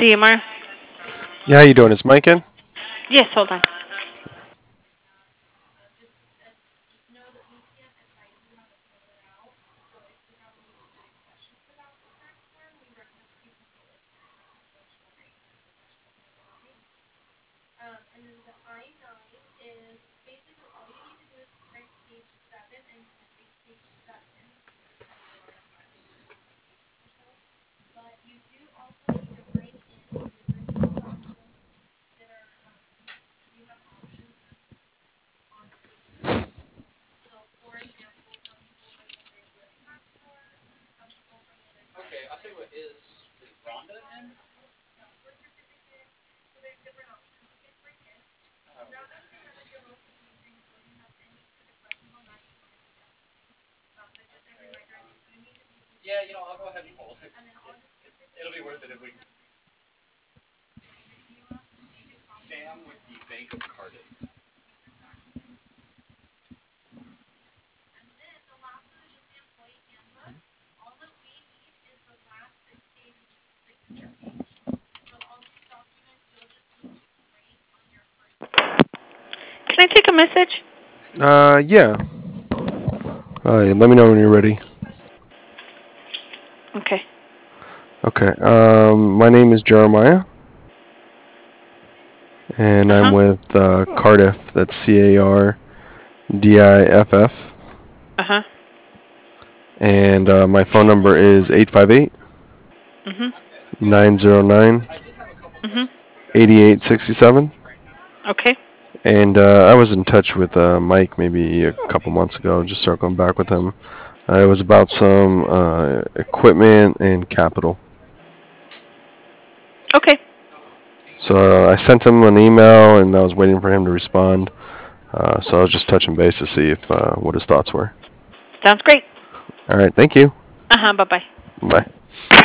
CMR. Yeah, how you doing? Is Mike in? Yes, hold on. Can I take a message? Yeah. Let me know when you're ready. Okay. Okay. My name is Jeremiah, and Uh I'm huh. with Cardiff. That's CARDIFF. Uh huh. And my phone number is 858 Mhm. 909 Mhm. 8867. Okay. And I was in touch with Mike maybe a couple months ago, just circling back with him. It was about some equipment and capital. Okay. So I sent him an email, and I was waiting for him to respond. So I was just touching base to see if what his thoughts were. Sounds great. All right, thank you. Uh huh. Bye bye. Bye.